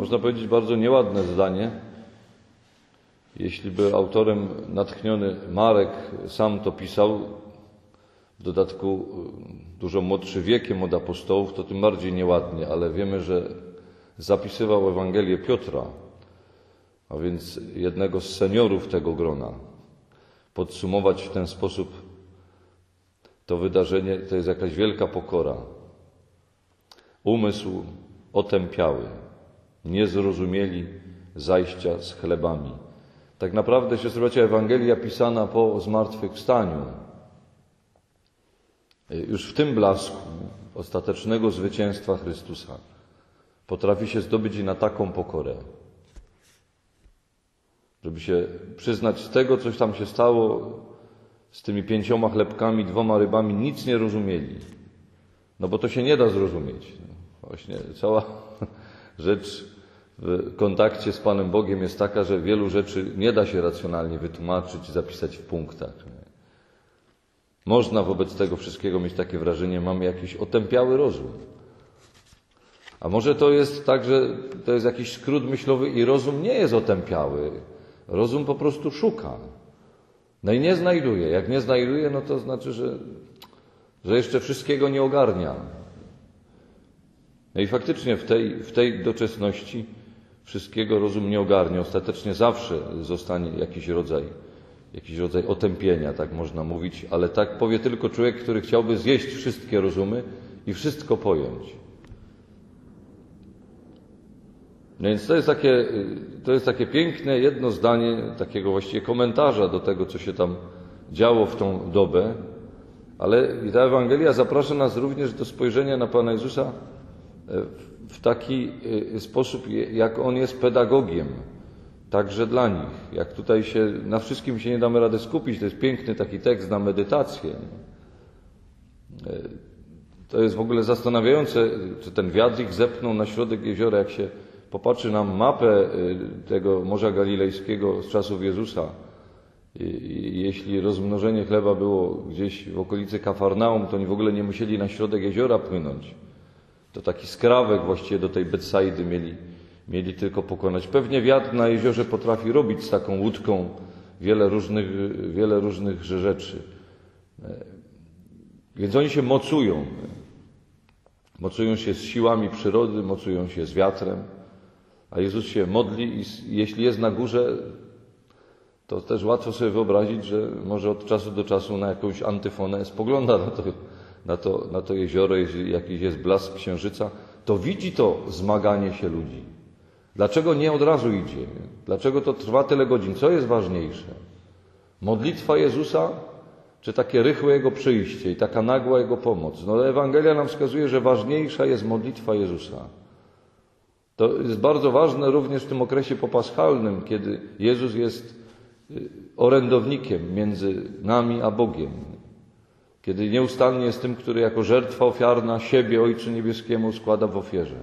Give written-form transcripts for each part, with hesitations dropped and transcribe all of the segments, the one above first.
można powiedzieć, bardzo nieładne zdanie. Jeśli by autorem natchniony Marek sam to pisał, w dodatku dużo młodszy wiekiem od apostołów, to tym bardziej nieładnie, ale wiemy, że zapisywał Ewangelię Piotra, a więc jednego z seniorów tego grona. Podsumować w ten sposób to wydarzenie to jest jakaś wielka pokora. Umysł otępiały, nie zrozumieli zajścia z chlebami. Tak naprawdę, siostry bracia, Ewangelia pisana po zmartwychwstaniu, już w tym blasku ostatecznego zwycięstwa Chrystusa potrafi się zdobyć i na taką pokorę, żeby się przyznać z tego, coś tam się stało, z tymi 5 chlebkami, 2 rybami, nic nie rozumieli. No bo to się nie da zrozumieć. Właśnie cała rzecz w kontakcie z Panem Bogiem jest taka, że wielu rzeczy nie da się racjonalnie wytłumaczyć, zapisać w punktach. Można wobec tego wszystkiego mieć takie wrażenie, mamy jakiś otępiały rozum. A może to jest tak, że to jest jakiś skrót myślowy i rozum nie jest otępiały. Rozum po prostu szuka. No i nie znajduje. Jak nie znajduje, no to znaczy, że jeszcze wszystkiego nie ogarnia. No i faktycznie w tej doczesności wszystkiego rozum nie ogarnia. Ostatecznie zawsze zostanie jakiś rodzaj otępienia, tak można mówić, ale tak powie tylko człowiek, który chciałby zjeść wszystkie rozumy i wszystko pojąć. No więc to jest takie piękne jedno zdanie, takiego właściwie komentarza do tego, co się tam działo w tą dobę, ale ta Ewangelia zaprasza nas również do spojrzenia na Pana Jezusa w taki sposób, jak On jest pedagogiem, także dla nich. Jak tutaj na wszystkim się nie damy rady skupić, to jest piękny taki tekst na medytację. To jest w ogóle zastanawiające, czy ten wiatr ich zepchnął na środek jeziora, jak się popatrzy na mapę tego Morza Galilejskiego z czasów Jezusa. Jeśli rozmnożenie chleba było gdzieś w okolicy Kafarnaum, to oni w ogóle nie musieli na środek jeziora płynąć. To taki skrawek właściwie do tej Betsaidy mieli tylko pokonać. Pewnie wiatr na jeziorze potrafi robić z taką łódką wiele różnych rzeczy. Więc oni się mocują. Mocują się z siłami przyrody, mocują się z wiatrem. A Jezus się modli i jeśli jest na górze, to też łatwo sobie wyobrazić, że może od czasu do czasu na jakąś antyfonę spogląda na to jezioro, jeśli jakiś jest blask księżyca, to widzi to zmaganie się ludzi. Dlaczego nie od razu idzie? Dlaczego to trwa tyle godzin? Co jest ważniejsze? Modlitwa Jezusa, czy takie rychłe Jego przyjście i taka nagła Jego pomoc? No Ewangelia nam wskazuje, że ważniejsza jest modlitwa Jezusa. To jest bardzo ważne również w tym okresie popaschalnym, kiedy Jezus jest orędownikiem między nami a Bogiem. Kiedy nieustannie jest tym, który jako żertwa ofiarna siebie Ojcu Niebieskiemu składa w ofierze.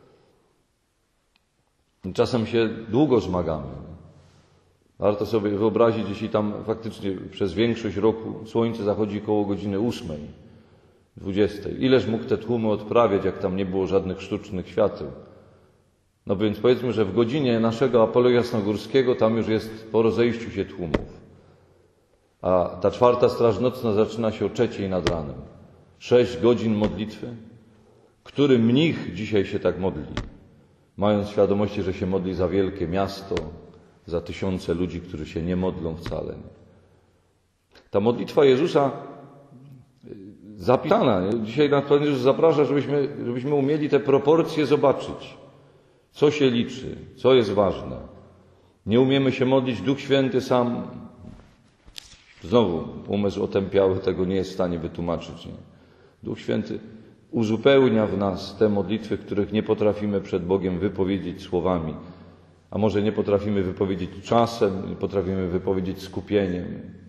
I czasem się długo zmagamy. Warto sobie wyobrazić, jeśli tam faktycznie przez większość roku słońce zachodzi koło godziny 8, 20. Ileż mógł te tłumy odprawiać, jak tam nie było żadnych sztucznych świateł. No więc powiedzmy, że w godzinie naszego apelu jasnogórskiego tam już jest po rozejściu się tłumów. A ta 4. straż nocna zaczyna się o 3 nad ranem. 6 godzin modlitwy. Który mnich dzisiaj się tak modli? Mając świadomości, że się modli za wielkie miasto, za tysiące ludzi, którzy się nie modlą wcale. Ta modlitwa Jezusa zapisana. Dzisiaj nas Pan Jezus zaprasza, żebyśmy umieli te proporcje zobaczyć. Co się liczy, co jest ważne. Nie umiemy się modlić, Duch Święty sam, znowu umysł otępiały tego nie jest w stanie wytłumaczyć. Nie? Duch Święty uzupełnia w nas te modlitwy, których nie potrafimy przed Bogiem wypowiedzieć słowami. A może nie potrafimy wypowiedzieć czasem, nie potrafimy wypowiedzieć skupieniem.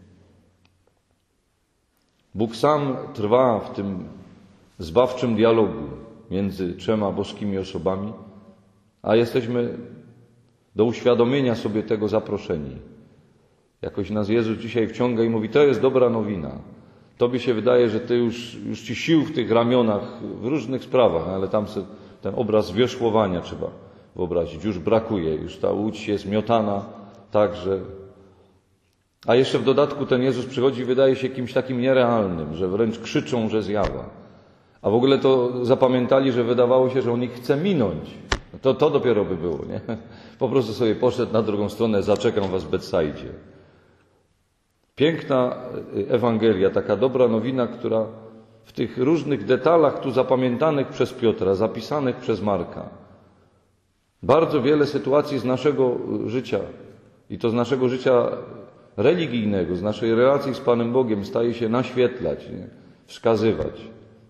Bóg sam trwa w tym zbawczym dialogu między 3 boskimi osobami, a jesteśmy do uświadomienia sobie tego zaproszeni. Jakoś nas Jezus dzisiaj wciąga i mówi, to jest dobra nowina. Tobie się wydaje, że ty już ci sił w tych ramionach w różnych sprawach, ale tam ten obraz wioszłowania trzeba wyobrazić. Już brakuje, już ta łódź jest miotana tak, że... A jeszcze w dodatku ten Jezus przychodzi i wydaje się kimś takim nierealnym, że wręcz krzyczą, że zjawa. A w ogóle to zapamiętali, że wydawało się, że on ich chce minąć. To dopiero by było, nie? Po prostu sobie poszedł na drugą stronę, zaczekam was w Betsaidzie. Piękna Ewangelia, taka dobra nowina, która w tych różnych detalach tu zapamiętanych przez Piotra, zapisanych przez Marka, bardzo wiele sytuacji z naszego życia i to z naszego życia religijnego, z naszej relacji z Panem Bogiem staje się naświetlać, nie? Wskazywać,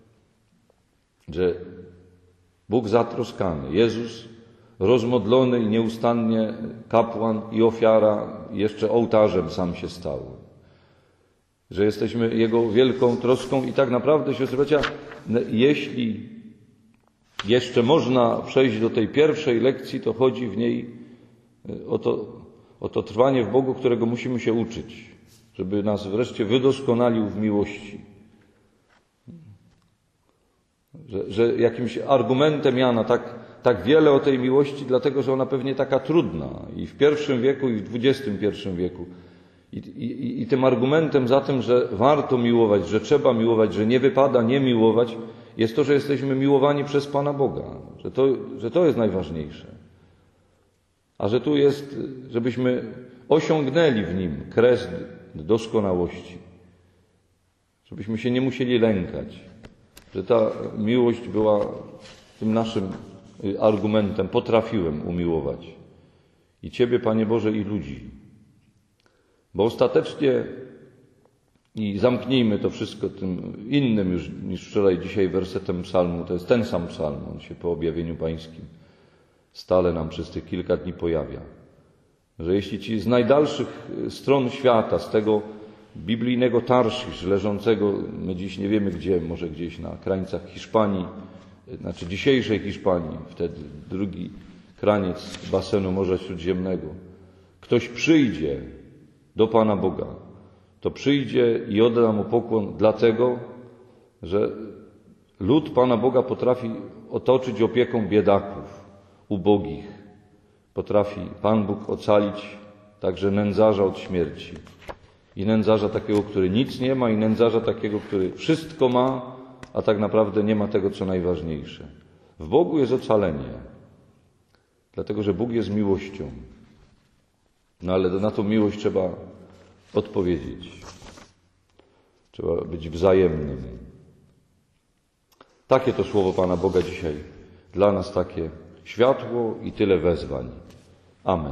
że Bóg zatroskany, Jezus rozmodlony i nieustannie kapłan i ofiara, jeszcze ołtarzem sam się stał. Że jesteśmy Jego wielką troską i tak naprawdę, siostry bracia, jeśli jeszcze można przejść do tej pierwszej lekcji, to chodzi w niej o to trwanie w Bogu, którego musimy się uczyć, żeby nas wreszcie wydoskonalił w miłości. Że jakimś argumentem Jana tak wiele o tej miłości, dlatego że ona pewnie taka trudna i w I wieku, i w XXI wieku. I tym argumentem za tym, że warto miłować, że trzeba miłować, że nie wypada nie miłować, jest to, że jesteśmy miłowani przez Pana Boga, że to jest najważniejsze. A że tu jest, żebyśmy osiągnęli w Nim kres doskonałości, żebyśmy się nie musieli lękać, że ta miłość była tym naszym argumentem, potrafiłem umiłować i Ciebie, Panie Boże, i ludzi. Bo ostatecznie, i zamknijmy to wszystko tym innym już niż wczoraj, dzisiaj wersetem psalmu, to jest ten sam psalm, on się po objawieniu Pańskim stale nam przez tych kilka dni pojawia, że jeśli ci z najdalszych stron świata, z tego biblijnego Tarszisz, leżącego, my dziś nie wiemy gdzie, może gdzieś na krańcach Hiszpanii, znaczy dzisiejszej Hiszpanii, wtedy drugi kraniec basenu Morza Śródziemnego, ktoś przyjdzie do Pana Boga, to przyjdzie i odda Mu pokłon dlatego, że lud Pana Boga potrafi otoczyć opieką biedaków, ubogich. Potrafi Pan Bóg ocalić także nędzarza od śmierci. I nędzarza takiego, który nic nie ma, i nędzarza takiego, który wszystko ma, a tak naprawdę nie ma tego, co najważniejsze. W Bogu jest ocalenie, dlatego że Bóg jest miłością. No ale na tą miłość trzeba odpowiedzieć. Trzeba być wzajemnym. Takie to słowo Pana Boga dzisiaj. Dla nas takie światło i tyle wezwań. Amen.